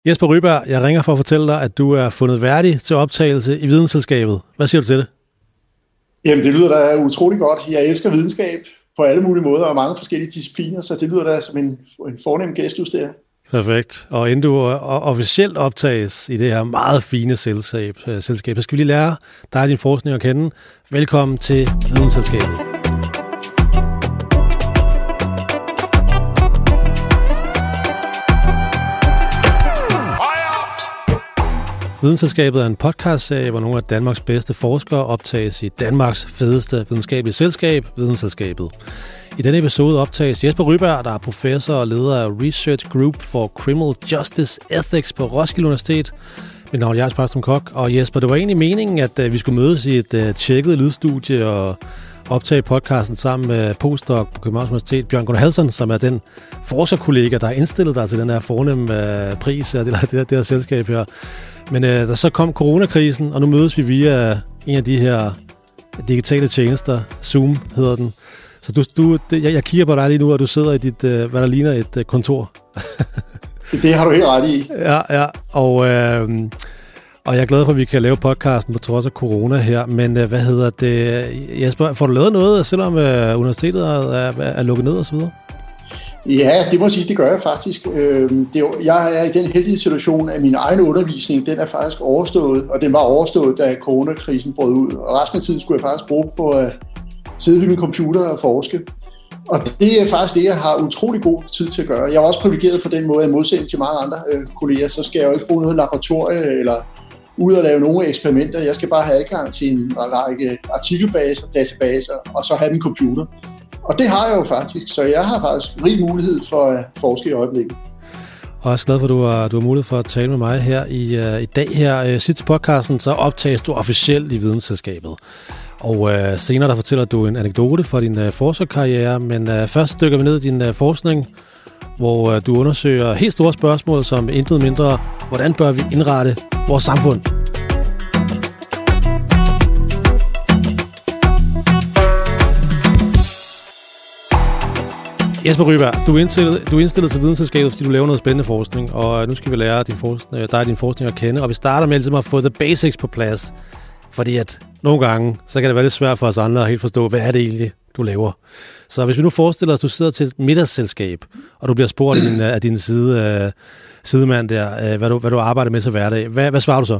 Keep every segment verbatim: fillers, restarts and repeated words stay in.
Jesper Ryberg, jeg ringer for at fortælle dig, at du er fundet værdig til optagelse i Vidensselskabet. Hvad siger du til det? Jamen, det lyder da utrolig godt. Jeg elsker videnskab på alle mulige måder og mange forskellige discipliner, så det lyder da som en, en fornem gæsthus der. Perfekt. Og inden du officielt optages i det her meget fine selskab, selskab så skal vi lige lære dig og din forskning at kende. Velkommen til Vidensselskabet. Vidensselskabet er en podcastserie, hvor nogle af Danmarks bedste forskere optages i Danmarks fedeste videnskabelige selskab, Vidensselskabet. I denne episode optages Jesper Ryberg, der er professor og leder af Research Group for Criminal Justice Ethics på Roskilde Universitet. Mit navn er Jens Parkstrøm Koch, og Jesper, det var egentlig meningen, at vi skulle mødes i et uh, tjekket lydstudie og optage podcasten sammen med postdoc på Københavns Universitet, Bjørn Gunnar Hadsson, som er den forskerkollega, der har indstillet dig til den her fornemme uh, pris og det, det, det, det her selskab her. Men uh, der så kom coronakrisen, og nu mødes vi via en af de her digitale tjenester. Zoom hedder den. Så du, du, jeg, jeg kigger på dig lige nu, og du sidder i dit, uh, hvad der ligner et uh, kontor. Det har du helt ret i. Ja, ja. Og, øh, og jeg er glad for, at vi kan lave podcasten på trods af corona her. Men øh, hvad hedder det? Jesper, får du lavet noget, selvom øh, universitetet er, er, er lukket ned og så videre? Ja, det må jeg sige, det gør jeg faktisk. Det er, jeg er i den heldige situation, at min egen undervisning, den er faktisk overstået, og den var overstået, da coronakrisen brød ud. Og resten af tiden skulle jeg faktisk bruge på at sidde ved min computer og forske. Og det er faktisk det, jeg har utrolig god tid til at gøre. Jeg er også privilegeret på den måde, at i modsætning til mange andre øh, kolleger, så skal jeg jo ikke bruge noget laboratorie eller ud og lave nogle eksperimenter. Jeg skal bare have adgang til en række artikelbaser, databaser, og så have min computer. Og det har jeg jo faktisk, så jeg har faktisk rig mulighed for at forske i øjeblikket. Og jeg er glad for, at du har, du har mulighed for at tale med mig her i, uh, i dag. Her uh, sidst i podcasten, så optages du officielt i Vidensselskabet. Og øh, senere der fortæller du en anekdote fra din øh, forskerkarriere, men øh, først dykker vi ned i din øh, forskning, hvor øh, du undersøger helt store spørgsmål som intet mindre, hvordan bør vi indrette vores samfund? Jesper Ryberg, du er indstillet, du er indstillet til Vidensselskabet, fordi du laver noget spændende forskning, og nu skal vi lære din forskning, dig og din forskning at kende, og vi starter med ligesom at få the basics på plads. Fordi at nogle gange, så kan det være lidt svært for os andre at helt forstå, hvad er det egentlig, du laver. Så hvis vi nu forestiller os, at du sidder til et middagsselskab, og du bliver spurgt af din, af din side, uh, sidemand der, uh, hvad, du, hvad du arbejder med til hverdag, hvad, hvad svarer du så?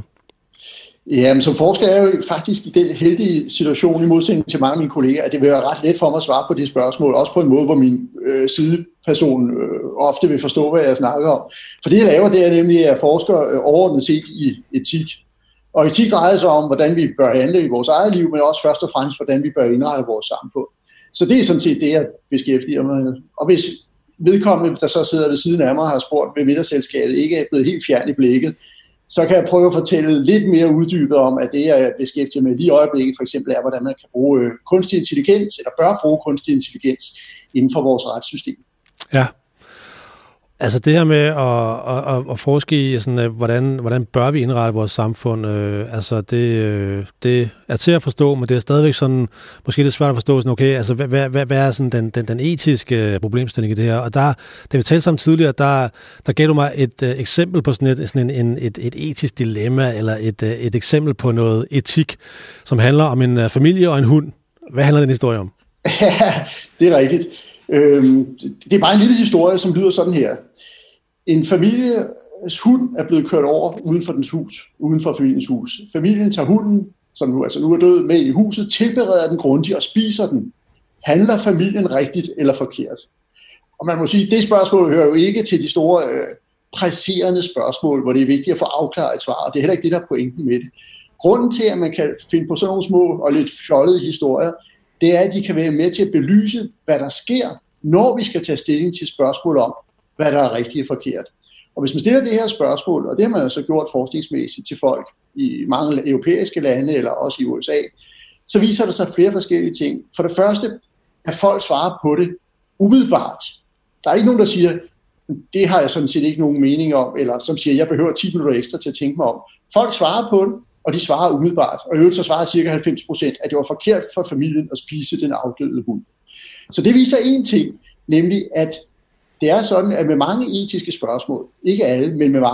Jamen, som forsker er jeg jo faktisk i den heldige situation, i modsætning til mange af mine kolleger, at det vil være ret let for mig at svare på det spørgsmål, også på en måde, hvor min øh, sideperson øh, ofte vil forstå, hvad jeg snakker om. For det, jeg laver, det er nemlig, at jeg forsker øh, overordnet set i etik. Og etik drejer sig om, hvordan vi bør handle i vores eget liv, men også først og fremmest, hvordan vi bør indrette vores samfund. Så det er sådan set det, jeg beskæftiger mig med. Og hvis vedkommende, der så sidder ved siden af mig, har spurgt, ved middagsselskabet ikke er blevet helt fjern i blikket, så kan jeg prøve at fortælle lidt mere uddybet om, at det, jeg beskæftiger med lige i øjeblikket, for eksempel er, hvordan man kan bruge kunstig intelligens, eller bør bruge kunstig intelligens inden for vores retssystem. Ja. Altså det her med at, at, at forske i, sådan, hvordan, hvordan bør vi indrette vores samfund, øh, altså det, øh, det er til at forstå, men det er stadigvæk sådan, måske lidt svært at forstå, sådan, okay, altså hvad, hvad, hvad er sådan den, den, den etiske problemstilling i det her? Og der, da vi talte sammen tidligere, der, der gav du mig et uh, eksempel på sådan, et, sådan en, en, et, et etisk dilemma, eller et, uh, et eksempel på noget etik, som handler om en uh, familie og en hund. Hvad handler den historie om? Ja, det er rigtigt. Øhm, det er bare en lille historie, som lyder sådan her. En families hund er blevet kørt over uden for dens hus, uden for familiens hus. Familien tager hunden, som nu, altså nu er død, med i huset, tilbereder den grundigt og spiser den. Handler familien rigtigt eller forkert? Og man må sige, at det spørgsmål hører jo ikke til de store øh, presserende spørgsmål, hvor det er vigtigt at få afklaret et svar, og det er heller ikke det, der er pointen med det. Grunden til, at man kan finde på sådan nogle små og lidt fjollede historier, det er, at de kan være med til at belyse, hvad der sker, når vi skal tage stilling til spørgsmål om, hvad der er rigtigt og forkert. Og hvis man stiller det her spørgsmål, og det har man jo så gjort forskningsmæssigt til folk i mange europæiske lande, eller også i U S A, så viser der sig flere forskellige ting. For det første, at folk svarer på det umiddelbart. Der er ikke nogen, der siger, det har jeg sådan set ikke nogen mening om, eller som siger, jeg behøver ti minutter ekstra til at tænke mig om. Folk svarer på det, og de svarer umiddelbart. Og i øvrigt så svarer cirka halvfems procent, at det var forkert for familien at spise den afdøde hund. Så det viser én ting, nemlig at det er sådan, at med mange etiske spørgsmål, ikke alle, men med mange,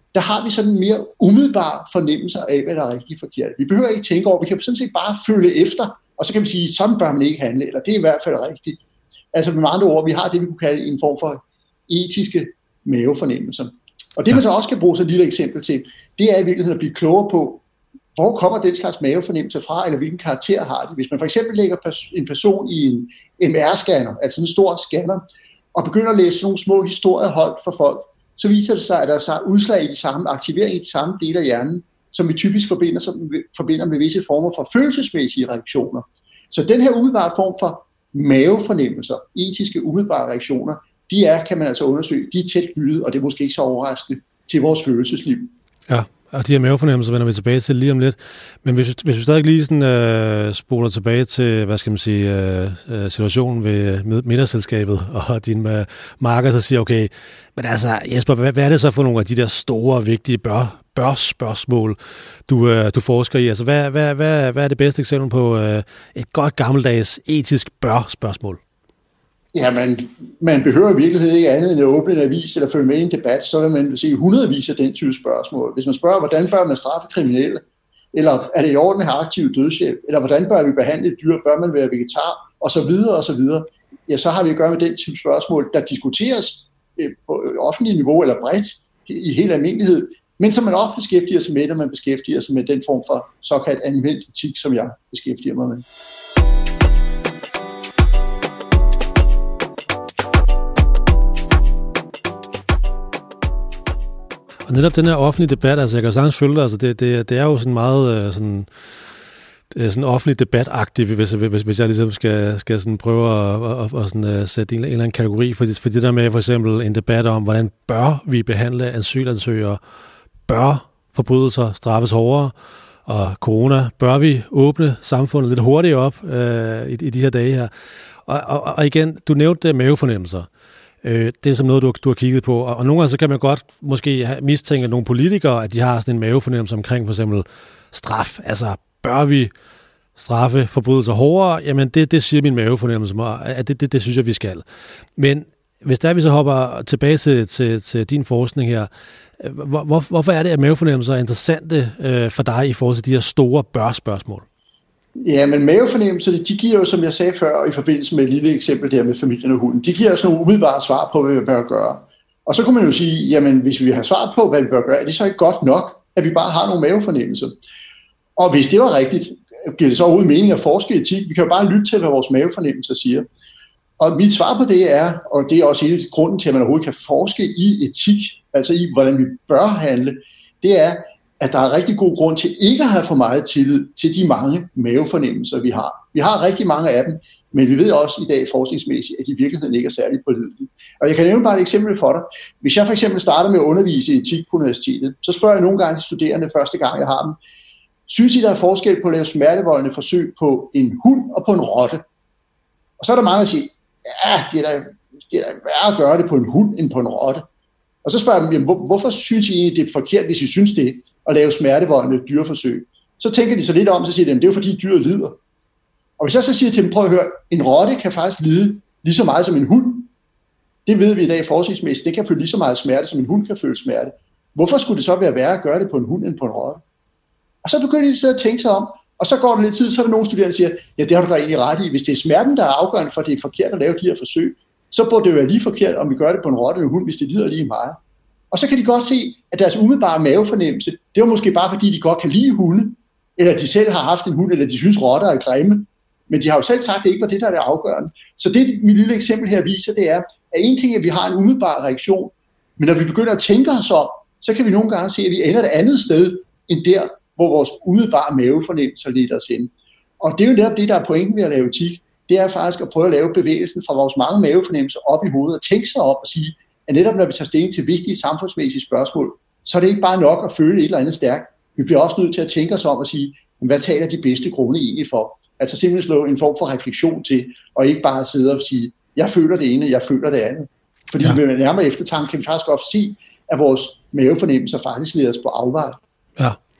der har vi sådan en mere umiddelbar fornemmelse af, hvad der er rigtig forkert. Vi behøver ikke tænke over, vi kan sådan set bare følge efter, og så kan vi sige, sådan bør man ikke handle, eller det er i hvert fald rigtigt. Altså med andre ord, vi har det, vi kunne kalde en form for etiske mavefornemmelser. Og det, man så også kan bruge så et lille eksempel til, det er i virkeligheden at blive klogere på, hvor kommer den slags mavefornemmelse fra, eller hvilken karakter har de. Hvis man for eksempel lægger en person i en M R-scanner, altså en stor scanner, og begynder at læse nogle små historier holdt for folk, så viser det sig, at der er udslag i de samme, aktivering i de samme dele af hjernen, som vi typisk forbinder, som forbinder med visse former for følelsesmæssige reaktioner. Så den her umiddelbare form for mavefornemmelser, etiske umiddelbare reaktioner, de er, kan man altså undersøge, de er tæt knyttet, og det er måske ikke så overraskende, til vores følelsesliv. Ja, og de her mavefornemmelser vender vi tilbage til lige om lidt. Men hvis, hvis vi stadig lige sådan, øh, spoler tilbage til, hvad skal man sige, øh, situationen ved middagsselskabet og din øh, marker, så siger okay, men altså Jesper, hvad, hvad er det så for nogle af de der store, vigtige bør, bør-spørgsmål, du, øh, du forsker i? Altså, hvad, hvad, hvad, hvad er det bedste eksempel på øh, et godt gammeldags etisk bør-spørgsmål? Ja, man, man behøver i virkeligheden ikke andet end at åbne en avis eller følge med i en debat, så vil man se hundredvis af den type spørgsmål. Hvis man spørger, hvordan bør man straffe kriminelle, eller er det i orden at have aktiv dødshjælp, eller hvordan bør vi behandle et dyr, bør man være vegetar, og så videre og så videre, ja, så har vi at gøre med den type spørgsmål, der diskuteres på offentligt niveau eller bredt i hele almindelighed, men som man også beskæftiger sig med, når man beskæftiger sig med den form for såkaldt anvendt etik, som jeg beskæftiger mig med. Og netop den her offentlige debat, altså jeg kan jo sagtens følge det, altså det, det, det er jo sådan meget øh, sådan, sådan offentlig debatagtigt, hvis, hvis, hvis jeg ligesom skal, skal sådan prøve at, at, at sådan, uh, sætte en, en eller anden kategori, for, for det der med for eksempel en debat om, hvordan bør vi behandle asylansøgere, bør forbrydelser straffes hårdere, og corona, bør vi åbne samfundet lidt hurtigere op øh, i, i de her dage her. Og, og, og igen, du nævnte mavefornemmelser. Det er som noget, du, du har kigget på, og nogle gange så kan man godt måske mistænke nogle politikere, at de har sådan en mavefornemmelse omkring for eksempel straf. Altså, bør vi straffe forbrydelser hårdere? Jamen, det, det siger min mavefornemmelse mig, at det, det, det synes jeg, vi skal. Men hvis der vi så hopper tilbage til, til, til din forskning her, hvor, hvor, hvorfor er det, at mavefornemmelser er interessante øh, for dig i forhold til de her store bør-spørgsmål? Ja, men mavefornemmelserne, de giver jo, som jeg sagde før, i forbindelse med et lille eksempel der med familien og hunden, de giver os nogle umiddelbare svar på, hvad vi bør gøre. Og så kunne man jo sige, jamen hvis vi har svar på, hvad vi bør gøre, er det så ikke godt nok, at vi bare har nogle mavefornemmelser? Og hvis det var rigtigt, giver det så overhovedet mening at forske i etik? Vi kan jo bare lytte til, hvad vores mavefornemmelser siger. Og mit svar på det er, og det er også hele grunden til, at man overhovedet kan forske i etik, altså i, hvordan vi bør handle, det er, at der er rigtig god grund til ikke at have for meget tillid til de mange mavefornemmelser, vi har. Vi har rigtig mange af dem, men vi ved også i dag forskningsmæssigt, at de i virkeligheden ikke er særlig pålidelige. Og jeg kan nævne bare et eksempel for dig. Hvis jeg for eksempel starter med at undervise i etik på universitetet, så spørger jeg nogle gange de studerende første gang, jeg har dem, synes I, der er forskel på at lave smertevoldende forsøg på en hund og på en rotte? Og så er der mange, der siger, ja, det er da, det er da værre at gøre det på en hund end på en rotte. Og så spørger jeg dem, jamen, hvor, hvorfor synes I egentlig, det er forkert, hvis I synes det, at lave smertevoldende dyreforsøg? Så tænker de så lidt om, så siger de, det er jo fordi dyret lider. Og hvis jeg så siger til dem, prøv at høre, en rotte kan faktisk lide lige så meget som en hund. Det ved vi i dag forskningsmæssigt, det kan føle lige så meget smerte, som en hund kan føle smerte. Hvorfor skulle det så være værre at gøre det på en hund end på en rotte? Og så begynder de at sidde og tænke sig om, og så går der lidt tid, så er der nogle studerende, der siger, ja, det har du da egentlig ret i. Hvis det er smerten, der er afgørende for, at det er forkert at lave de her forsøg, så burde det jo være lige forkert, om vi gør det på en rotte eller en hund, hvis det lider lige meget. Og så kan de godt se, at deres umiddelbare mavefornemmelse, det var måske bare fordi, de godt kan lide hunde, eller de selv har haft en hund, eller de synes rotter er grimme. Men de har jo selv sagt, at det ikke var det, der er det afgørende. Så det, mit lille eksempel her viser, det er, at en ting er, at vi har en umiddelbar reaktion, men når vi begynder at tænke os om, så kan vi nogle gange se, at vi ender et andet sted, end der, hvor vores umiddelbare mavefornemmelser leder os ind. Og det er jo netop det, der er pointen ved at lave etik. Det er faktisk at prøve at lave bevægelsen fra vores mange mavefornemmelser op i hovedet og tænke sig op og sige, at netop når vi tager stilling til vigtige samfundsmæssige spørgsmål, så er det ikke bare nok at føle et eller andet stærkt. Vi bliver også nødt til at tænke os om og sige, hvad taler de bedste grunde egentlig for? Altså simpelthen slå en form for refleksion til, og ikke bare sidde og sige, jeg føler det ene, jeg føler det andet. Fordi ja. Ved nærmere eftertanke kan vi faktisk godt sige, at vores mavefornemmelser faktisk leder os på afvej. Ja.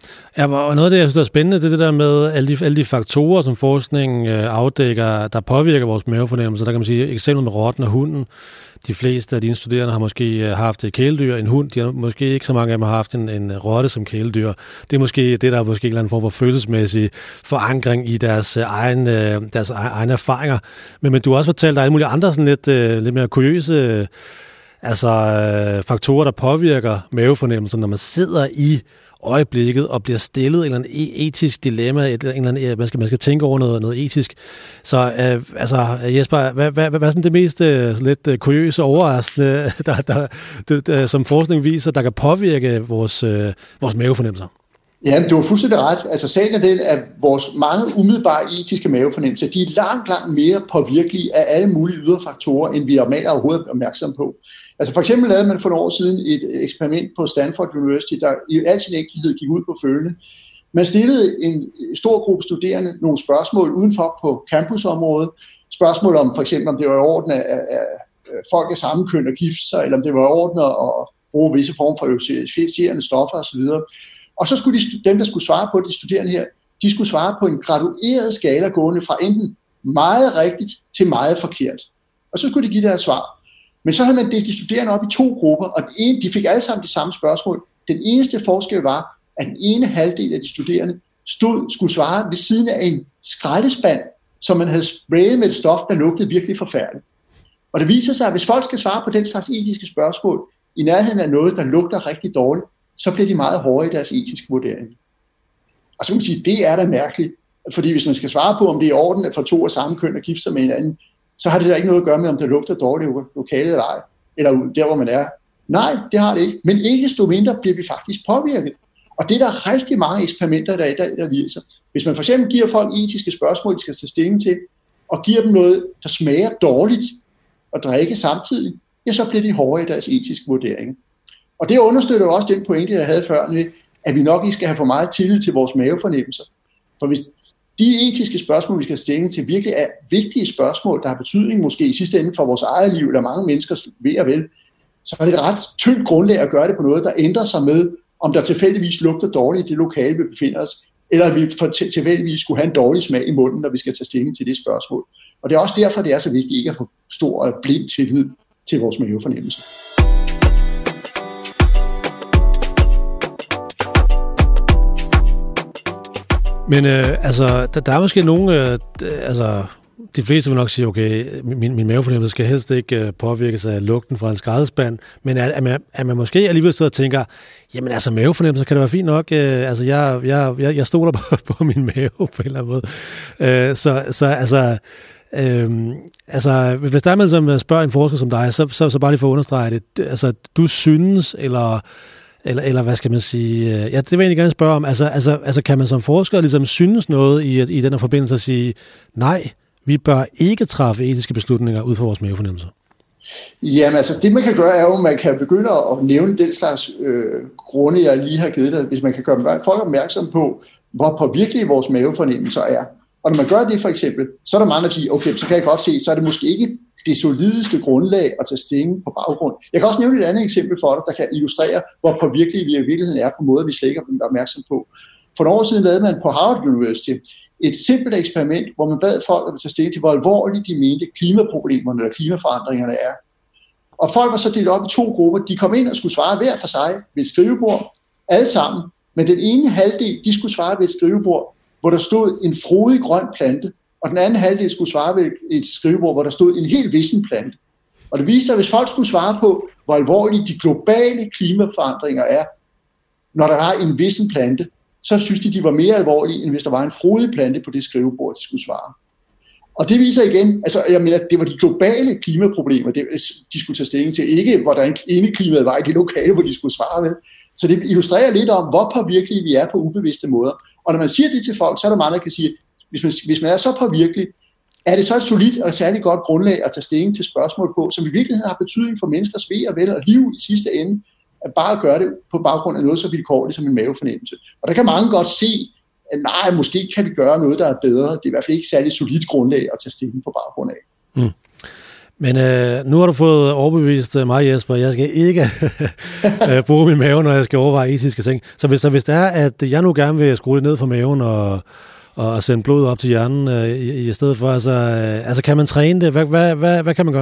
Ja, og noget af det, jeg synes, der er spændende, det er det der med alle de, alle de faktorer, som forskningen øh, afdækker, der påvirker vores mavefornemmelse. Der kan man sige, eksempel med rotten og hunden. De fleste af dine studerende har måske øh, haft et kæledyr, en hund. De har måske ikke så mange af dem har haft en, en rotte som kæledyr. Det er måske det, der er måske en eller anden form for følelsesmæssig forankring i deres, øh, egen, øh, deres egne erfaringer. Men, men du har også fortalt dig alle mulige andre sådan lidt, øh, lidt mere kuriøse øh, altså, øh, faktorer, der påvirker mavefornemmelsen, når man sidder i øjeblikket og bliver stillet en eller anden etisk dilemma, et eller andet, man, skal, man skal tænke over noget, noget etisk. Så øh, altså, Jesper, hvad, hvad, hvad er sådan det mest øh, lidt øh, kuriøse overraskende, der, der, der, der, som forskning viser, der kan påvirke vores, øh, vores mavefornemmelser? Ja, du har fuldstændig ret. Altså sagen er den, at vores mange umiddelbare etiske mavefornemmelser, de er langt, langt mere påvirkelige af alle mulige ydre faktorer, end vi er overhovedet opmærksom på. Altså for eksempel lavede man for nogle år siden et eksperiment på Stanford University, der i al sin enkelhed gik ud på følgende. Man stillede en stor gruppe studerende nogle spørgsmål udenfor på campusområdet. Spørgsmål om for eksempel, om det var i orden af, af folk af samme køn at gifte sig, eller om det var i orden at bruge visse former for euforiserende stoffer osv. Og så skulle de, dem, der skulle svare på de studerende her, de skulle svare på en gradueret skala gående fra enten meget rigtigt til meget forkert. Og så skulle de give deres svar. Men så havde man delt de studerende op i to grupper, og den ene, de fik alle sammen de samme spørgsmål. Den eneste forskel var, at den ene halvdel af de studerende stod, skulle svare ved siden af en skraldespand, som man havde sprayet med et stof, der lugtede virkelig forfærdeligt. Og det viser sig, at hvis folk skal svare på den slags etiske spørgsmål, i nærheden af noget, der lugter rigtig dårligt, så bliver de meget hårde i deres etiske vurdering. Og så kan man sige, at det er da mærkeligt, fordi hvis man skal svare på, om det er i orden for to af samme køn at gifte sig med hinanden, så har det da ikke noget at gøre med, om det lugter dårligt i lokalet eller ej, eller der, hvor man er. Nej, det har det ikke. Men ikke desto mindre bliver vi faktisk påvirket. Og det er der rigtig mange eksperimenter, der, der, der viser. Hvis man for eksempel giver folk etiske spørgsmål, de skal tage stilling til, og giver dem noget, der smager dårligt, og drikke samtidig, ja, så bliver de hårdere i deres etiske vurdering. Og det understøtter jo også den pointe, jeg havde før, at vi nok ikke skal have for meget tillid til vores mavefornemmelser. For hvis de etiske spørgsmål, vi skal stille til, virkelig er vigtige spørgsmål, der har betydning måske i sidste ende for vores eget liv, eller mange menneskers ved og vel, så er det et ret tyndt grundlag at gøre det på noget, der ændrer sig med, om der tilfældigvis lugter dårligt i det lokale, vi befinder os, eller at vi tilfældigvis skulle have en dårlig smag i munden, når vi skal tage stilling til det spørgsmål. Og det er også derfor, det er så vigtigt ikke at få stor og blind tillid til vores mavefornemmelse. Men øh, altså, der, der er måske nogen, øh, altså, de fleste vil nok sige, okay, min, min mavefornemmelse skal helst ikke øh, påvirkes af lugten fra en skraldespand, men er, er, man, er man måske alligevel sidder og tænker, jamen altså, mavefornemmelse kan det være fint nok, øh, altså, jeg, jeg, jeg, jeg stoler på, på min mave på en eller anden måde. Øh, så, så altså, øh, altså, hvis der er man som spørger en forsker som dig, så, så, så bare lige for at understrege det, altså, du synes, eller Eller, eller hvad skal man sige? Ja, det vil jeg egentlig gerne spørge om. Altså, altså, altså kan man som forsker ligesom synes noget i, i den her forbindelse at sige, nej, vi bør ikke træffe etiske beslutninger ud fra vores mavefornemmelser? Jamen altså, det man kan gøre er jo, at man kan begynde at nævne den slags øh, grunde, jeg lige har givet dig, hvis man kan gøre folk opmærksom på, hvor påvirkelige vores mavefornemmelser er. Og når man gør det for eksempel, så er der mange, der siger, okay, så kan jeg godt se, så er det måske ikke det solideste grundlag at tage stilling på baggrund. Jeg kan også nævne et andet eksempel for dig, der kan illustrere, hvor påvirkelige vi i virkeligheden er på måder, vi slet ikke er opmærksom på. For nogle år siden lavede man på Harvard University et simpelt eksperiment, hvor man bad folk at tage stilling til, hvor alvorligt de mente klimaproblemerne eller klimaforandringerne er. Og folk var så delt op i to grupper. De kom ind og skulle svare hver for sig ved et skrivebord, alle sammen. Men den ene halvdel, de skulle svare ved et skrivebord, hvor der stod en frodig grøn plante, og den anden halvdel skulle svare ved et skrivebord, hvor der stod en helt vissen plante. Og det viste sig, at hvis folk skulle svare på, hvor alvorlige de globale klimaforandringer er, når der er en vissen plante, så synes de, de var mere alvorlige, end hvis der var en frodig plante på det skrivebord, de skulle svare. Og det viser igen, altså jeg mener, det var de globale klimaproblemer, det, de skulle tage stilling til, ikke hvordan indeklimaet var i det lokale, hvor de skulle svare ved. Så det illustrerer lidt om, hvor påvirkelige vi er på ubevidste måder. Og når man siger det til folk, så er der mange, der kan sige, Hvis man, hvis man er så påvirkelig, er det så et solidt og særligt godt grundlag at tage stilling til spørgsmål på, som i virkeligheden har betydning for menneskers ve og vel og liv i sidste ende, at bare gøre det på baggrund af noget så vilkårligt som en mavefornemmelse. Og der kan mange godt se, at nej, måske kan vi gøre noget, der er bedre. Det er i hvert fald ikke særligt solidt grundlag at tage stilling på baggrund af. Mm. Men øh, nu har du fået overbevist mig, Jesper. Jeg skal ikke bruge min mave, når jeg skal overveje etiske ting. Så hvis, så hvis det er, at jeg nu gerne vil skrue det ned fra maven og, og sende blod op til hjernen øh, i, i stedet for, altså, øh, altså kan man træne det? Hvad, hvad, hvad, hvad kan man gøre?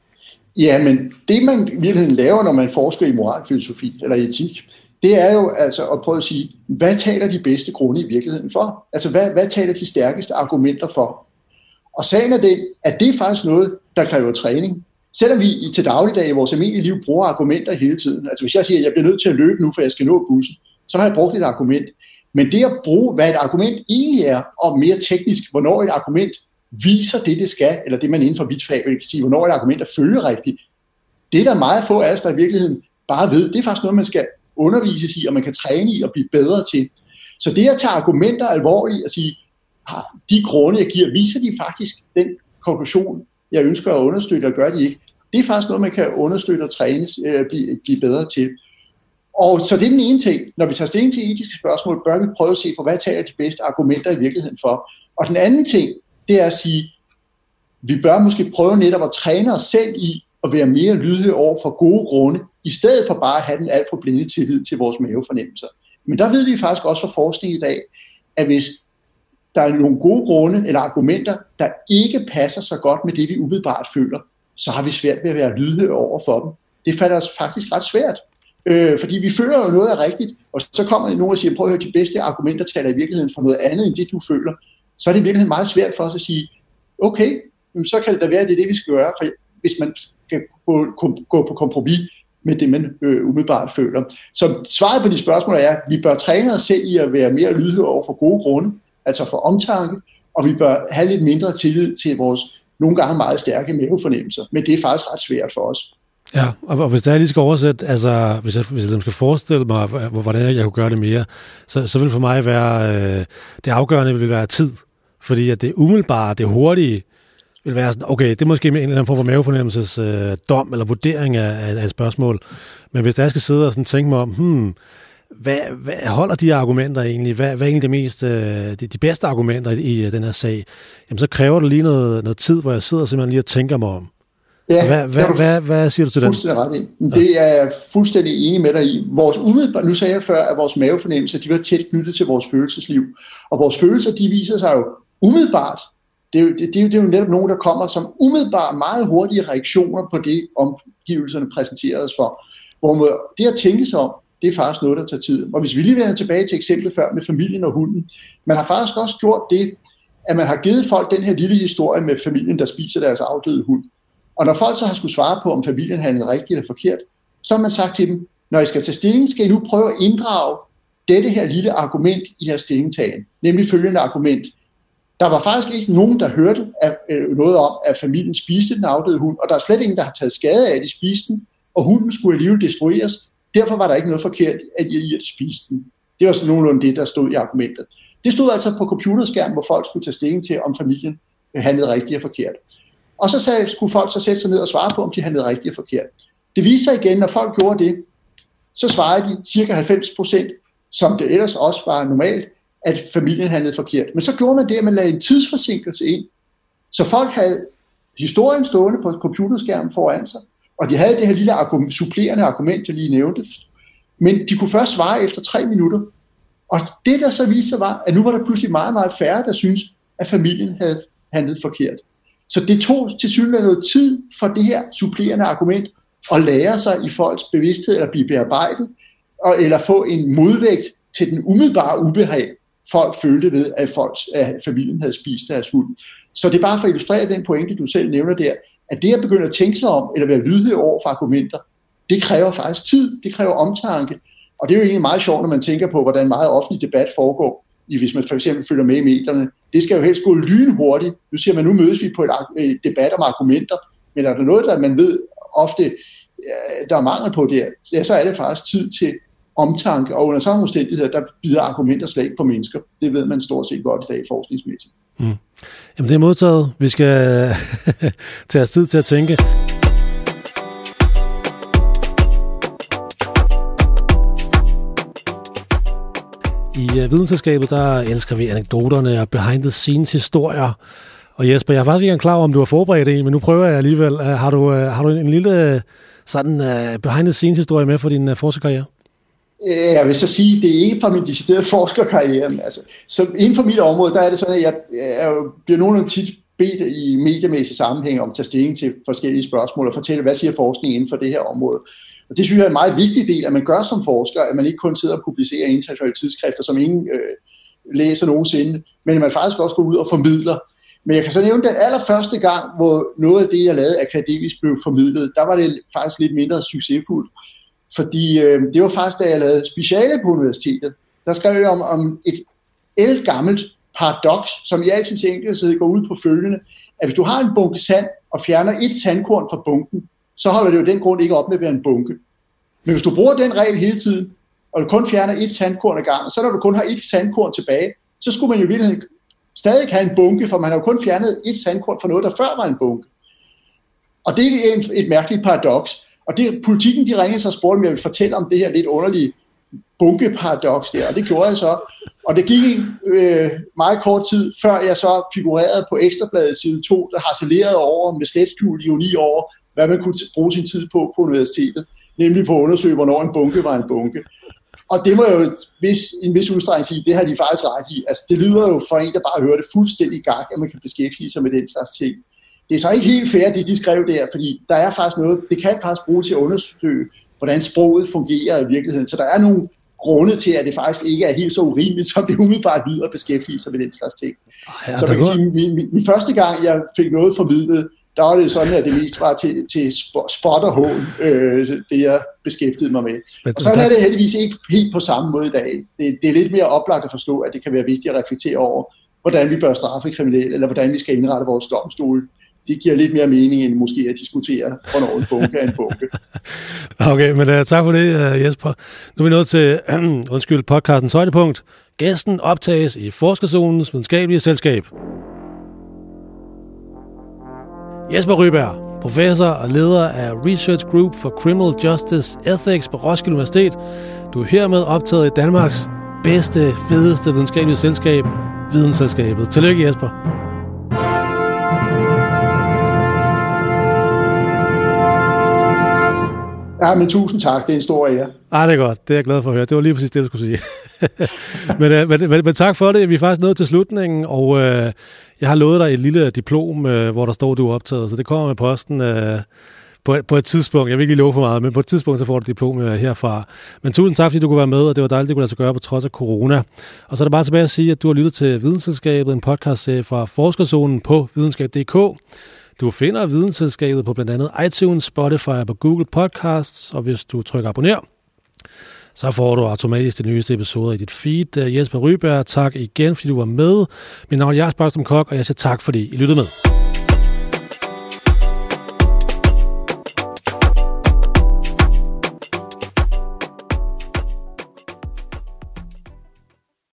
Ja, men det man i virkeligheden laver, når man forsker i moralfilosofi eller etik, det er jo altså at prøve at sige, hvad taler de bedste grunde i virkeligheden for? Altså, hvad, hvad taler de stærkeste argumenter for? Og sagen er den, at det er faktisk noget, der kræver træning. Selvom vi til dagligdag i vores almindelige liv bruger argumenter hele tiden. Altså hvis jeg siger, at jeg bliver nødt til at løbe nu, for jeg skal nå bussen, så har jeg brugt et argument. Men det at bruge, hvad et argument egentlig er, og mere teknisk, hvornår et argument viser det, det skal, eller det man inden for vidt fag vil sige, hvornår et argument er følgerigtigt, det er der meget få af os, der i virkeligheden bare ved. Det er faktisk noget, man skal undervises i, og man kan træne i og blive bedre til. Så det at tage argumenter alvorligt og sige, de grunde, jeg giver, viser de faktisk den konklusion, jeg ønsker at understøtte, og gør de ikke. Det er faktisk noget, man kan understøtte og trænes, øh, blive, blive bedre til. Og så det er den ene ting. Når vi tager stilling til etiske spørgsmål, bør vi prøve at se på, hvad taler de bedste argumenter i virkeligheden for. Og den anden ting, det er at sige, vi bør måske prøve netop at træne os selv i at være mere lydhøre over for gode grunde, i stedet for bare at have den alt for blinde tillid til vores mavefornemmelser. Men der ved vi faktisk også fra forskning i dag, at hvis der er nogle gode grunde eller argumenter, der ikke passer så godt med det, vi umiddelbart føler, så har vi svært ved at være lydhøre over for dem. Det falder os faktisk ret svært, øh, fordi vi føler jo noget er rigtigt, og så kommer nogen og siger, prøv at høre, de bedste argumenter taler i virkeligheden for noget andet end det, du føler. Så er det i virkeligheden meget svært for os at sige, okay, så kan det da være, at det er det, vi skal gøre, for hvis man skal gå, gå på kompromis med det, man øh, umiddelbart føler. Så svaret på de spørgsmål er, at vi bør træne os selv i at være mere lydhøre over for gode grunde, altså for omtanke, og vi bør have lidt mindre tillid til vores nogle gange meget stærke mavefornemmelser. Men det er faktisk ret svært for os. Ja, og, og hvis jeg lige skal oversætte, altså hvis jeg, hvis jeg skal forestille mig, hvordan jeg kunne gøre det mere, så, så vil for mig være, øh, det afgørende vil være tid. Fordi at det umiddelbare, det hurtige, vil være sådan, okay, det er måske en eller anden form for mavefornemmelses øh, dom eller vurdering af, af et spørgsmål. Men hvis jeg skal sidde og sådan tænke mig om, hmm, Hvad, hvad holder de argumenter egentlig? Hvad, hvad er egentlig det mest, øh, de, de bedste argumenter i, i den her sag? Jamen, så kræver det lige noget, noget tid, hvor jeg sidder simpelthen lige og tænker mig om. Ja, hvad, hvad, hvad, hvad, hvad siger du til den? Fuldstændig ret i. Det er jeg fuldstændig enig med dig i. Vores umiddelbare, nu sagde jeg før, at vores mavefornemmelser, de var tæt knyttet til vores følelsesliv. Og vores følelser, de viser sig jo umiddelbart. Det er jo, det, det er jo, det er jo netop nogen, der kommer som umiddelbart meget hurtige reaktioner på det, omgivelserne præsenterer os for. Hvor det at tænke sig om, det er faktisk noget, der tager tid. Og hvis vi lige vender tilbage til eksemplet før med familien og hunden, man har faktisk også gjort det, at man har givet folk den her lille historie med familien, der spiser deres afdøde hund. Og når folk så har skulle svare på, om familien handlede rigtigt eller forkert, så har man sagt til dem, når I skal tage stilling, skal I nu prøve at inddrage dette her lille argument i jeres stillingtagen. Nemlig følgende argument. Der var faktisk ikke nogen, der hørte noget om, at familien spiste den afdøde hund, og der er slet ingen, der har taget skade af, at de spiste den, og hunden skulle alligevel destrueres. Derfor var der ikke noget forkert at I at spise den. Det var så nogenlunde det, der stod i argumentet. Det stod altså på computerskærmen, hvor folk skulle tage stilling til, om familien handlede rigtigt og forkert. Og så sagde, skulle folk så sætte sig ned og svare på, om de handlede rigtigt og forkert. Det viste sig igen, når folk gjorde det, så svarede de cirka halvfems procent, som det ellers også var normalt, at familien handlede forkert. Men så gjorde man det, at man lagde en tidsforsinkelse ind. Så folk havde historien stående på computerskærmen foran sig, og de havde det her lille argument, supplerende argument, jeg lige nævnte. Men de kunne først svare efter tre minutter. Og det, der så viste sig, var, at nu var der pludselig meget, meget færre, der syntes, at familien havde handlet forkert. Så det tog til synligheden noget tid for det her supplerende argument at lære sig i folks bevidsthed, eller blive bearbejdet, og, eller få en modvægt til den umiddelbare ubehag, folk følte ved, at, folk, at familien havde spist deres hund. Så det er bare for at illustrere den pointe, du selv nævner der, at det at begynde at tænke sig om, eller være lydhør over for argumenter, det kræver faktisk tid, det kræver omtanke. Og det er jo egentlig meget sjovt, når man tænker på, hvordan meget offentlig debat foregår, hvis man for eksempel følger med i medierne. Det skal jo helst gå lynhurtigt. Nu siger man, nu mødes vi på et debat om argumenter, men er der noget, der man ved ofte, der er mangel på der, ja, så er det faktisk tid til omtanke, og under samme omstændigheder, der bider argumenter slag på mennesker. Det ved man stort set godt i dag forskningsmæssigt. Mm. Jamen det er modtaget. Vi skal tage os tid til at tænke. I uh, Videnselskabet, der elsker vi anekdoterne og behind the scenes historier. Og Jesper, jeg er faktisk ikke klar over, om du har forberedt en, men nu prøver jeg alligevel. Har du, har du en lille sådan uh, behind the scenes historie med for din uh, forskerkarriere? Jeg vil så sige, at det er ikke fra min deciderede forskerkarriere. Altså, så inden for mit område, der er det sådan, at jeg, jeg bliver nogle tit bedt i mediemæssig sammenhæng om at tage stilling til forskellige spørgsmål og fortælle, hvad siger forskning inden for det her område. Og det synes jeg er en meget vigtig del, at man gør som forsker, at man ikke kun sidder og publicerer i internationale tidsskrifter, som ingen øh, læser nogensinde, men at man faktisk også går ud og formidler. Men jeg kan så nævne den allerførste gang, hvor noget af det, jeg lavede akademisk, blev formidlet, der var det faktisk lidt mindre succesfuldt. Fordi øh, det var faktisk, da jeg lavede speciale på universitetet, der skrev jeg om, om et ældgammelt paradoks, som i al sin enkelhed går ud på følgende, at hvis du har en bunke sand og fjerner et sandkorn fra bunken, så holder det jo den grund ikke op med at være en bunke. Men hvis du bruger den regel hele tiden, og du kun fjerner et sandkorn ad gangen, så når du kun har et sandkorn tilbage, så skulle man jo i virkeligheden stadig have en bunke, for man har jo kun fjernet et sandkorn fra noget, der før var en bunke. Og det er et, et mærkeligt paradoks. Og det, politikken, de ringede sig og spurgte, om jeg ville fortælle om det her lidt underlige bunkeparadoks der, og det gjorde jeg så. Og det gik øh, meget kort tid, før jeg så figurerede på Ekstrabladet side to, der harcelerede over med slet skjult ironi over, hvad man kunne bruge sin tid på på universitetet, nemlig på at undersøge, hvornår en bunke var en bunke. Og det må jeg jo hvis, i en vis udstrækning sige, det har de faktisk ret i. Altså, det lyder jo for en, der bare hører det fuldstændig gak, at man kan beskæftige sig med den slags ting. Det er så ikke helt fair, det de skrev der, fordi der er faktisk noget, det kan faktisk bruges til at undersøge, hvordan sproget fungerer i virkeligheden. Så der er nogle grunde til, at det faktisk ikke er helt så urimeligt, som det umiddelbart lyder at beskæftige sig med den slags ting. Ja, så man kan sige, min, min, min første gang, jeg fik noget formidlet, der var det sådan, at det mest var til, til spot og hån, øh, det jeg beskæftigede mig med. Men, og så er det heldigvis ikke helt på samme måde i dag. Det, det er lidt mere oplagt at forstå, at det kan være vigtigt at reflektere over, hvordan vi bør straffe kriminelle, eller hvordan vi skal indrette vores domstole. Det giver lidt mere mening, end måske at diskutere, hvornår en bunke er en bunke. Okay, men uh, tak for det, uh, Jesper. Nu er vi nået til, uh, undskyld, podcastens højdepunkt. Gæsten optages i Forskerzonens videnskabelige selskab. Jesper Ryberg, professor og leder af Research Group for Criminal Justice Ethics på Roskilde Universitet. Du er hermed optaget i Danmarks bedste, fedeste videnskabelige selskab, Vidensselskabet. Tillykke, Jesper. Ja, men tusind tak. Det er en stor ære. Ah, det er godt. Det er jeg glad for at høre. Det var lige præcis det, jeg skulle sige. men, men, men, men tak for det. Vi er faktisk nået til slutningen, og øh, jeg har lovet dig et lille diplom, øh, hvor der står, du er optaget, så det kommer med posten øh, på, på et tidspunkt. Jeg vil ikke lige love for meget, men på et tidspunkt, så får du et diplom øh, herfra. Men tusind tak, fordi du kunne være med, og det var dejligt, det kunne lade sig gøre på trods af corona. Og så er det bare tilbage at sige, at du har lyttet til Vidensselskabet, en podcast fra Forskerzonen på videnskab punktum d k. Du finder Vidensselskabet på blandt andet iTunes, Spotify og på Google Podcasts, og hvis du trykker abonner, så får du automatisk de nyeste episoder i dit feed. Jesper Ryberg, tak igen, fordi du var med. Mit navn er Lars Bøjstrøm Kok, og jeg siger tak, fordi I lyttede med.